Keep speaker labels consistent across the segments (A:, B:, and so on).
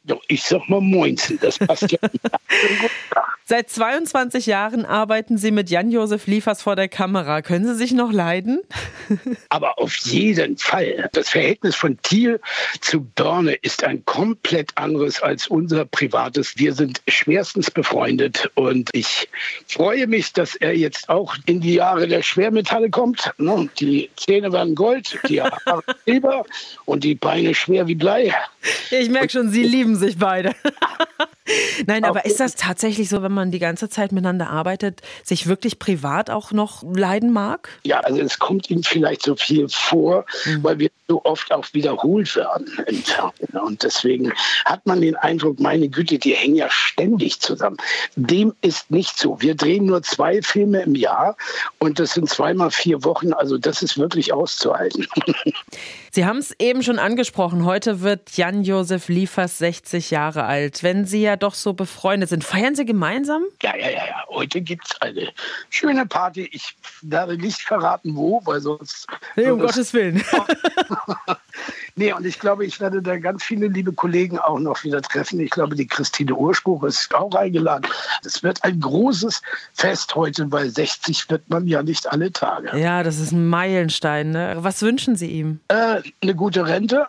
A: Ja, ich sag mal Moinsen, das passt ja.
B: Seit 22 Jahren arbeiten Sie mit Jan-Josef Liefers vor der Kamera. Können Sie sich noch leiden?
A: Aber auf jeden Fall. Das Verhältnis von Thiel zu Börne ist ein komplett anderes als unser privates. Wir sind schwerstens befreundet und ich freue mich, dass er jetzt auch in die Jahre der Schwermetalle kommt. Die Zähne werden Gold, die Haare Silber und die Beine schwer wie Blei.
B: Ich merke schon, Sie lieben sich beide. Nein, aber ist das tatsächlich so, wenn man die ganze Zeit miteinander arbeitet, sich wirklich privat auch noch leiden mag?
A: Ja, also es kommt Ihnen vielleicht so viel vor, weil wir so oft auch wiederholt werden im Fernsehen. Und deswegen hat man den Eindruck, meine Güte, die hängen ja ständig zusammen. Dem ist nicht so. Wir drehen nur 2 Filme im Jahr und das sind 2 mal 4 Wochen. Also das ist wirklich auszuhalten.
B: Sie haben es eben schon angesprochen. Heute wird Jan-Josef Liefers 60 Jahre alt. Wenn Sie ja doch so befreundet sind, feiern Sie gemeinsam?
A: Ja. Heute gibt es eine schöne Party. Ich werde nicht verraten, wo, weil sonst...
B: Nee, um Gottes Willen.
A: Nee, und ich glaube, ich werde da ganz viele liebe Kollegen auch noch wieder treffen. Ich glaube, die Christine Urspruch ist auch eingeladen. Es wird ein großes Fest heute, weil 60 wird man ja nicht alle Tage.
B: Ja, das ist ein Meilenstein, ne? Was wünschen Sie ihm?
A: Eine gute Rente.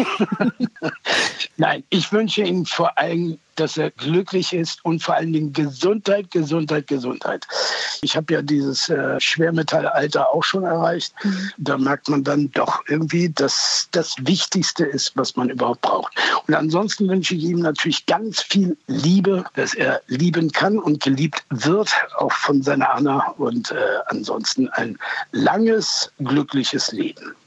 A: Nein, ich wünsche ihm vor allem, dass er glücklich ist und vor allen Dingen Gesundheit. Ich habe ja dieses Schwermetallalter auch schon erreicht. Da merkt man dann doch irgendwie, dass das Wichtigste ist, was man überhaupt braucht. Und ansonsten wünsche ich ihm natürlich ganz viel Liebe, dass er lieben kann und geliebt wird, auch von seiner Anna. Und ansonsten ein langes, glückliches Leben.